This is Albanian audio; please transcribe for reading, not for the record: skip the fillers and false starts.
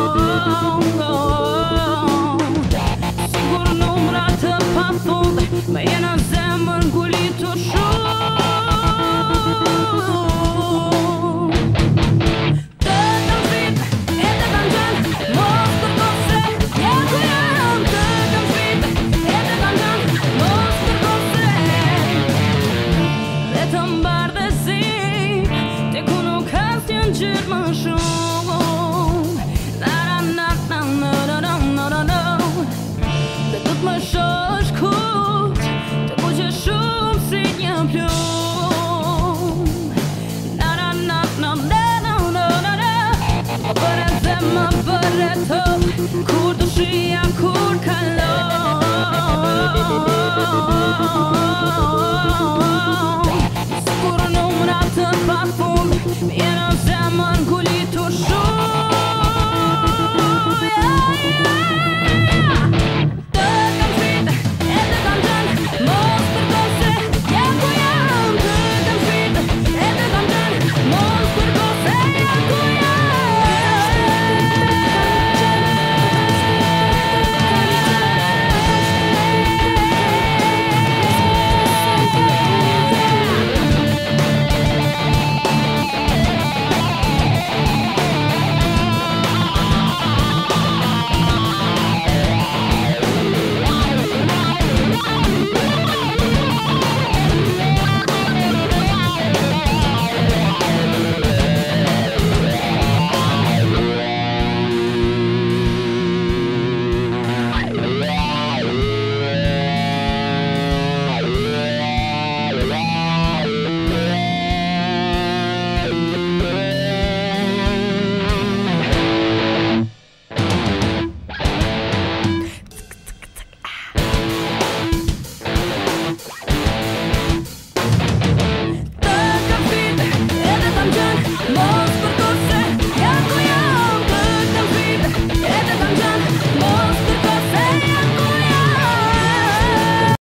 Sigur nu-mi rată papul, mă e na zemër ngulitur shumë. Të kam shpit, e të kam qenë, mos kërko se ja ku jam. Të kam shpit, e të kam qenë, mos kërko se dhe të mbardhesi te ku nuk asnjë gjë më shumë. Dhe do t'më shosh kuq, të kuqe shumë si një plum. Më për e zemë, më për e top, kur dushia, kur kalon.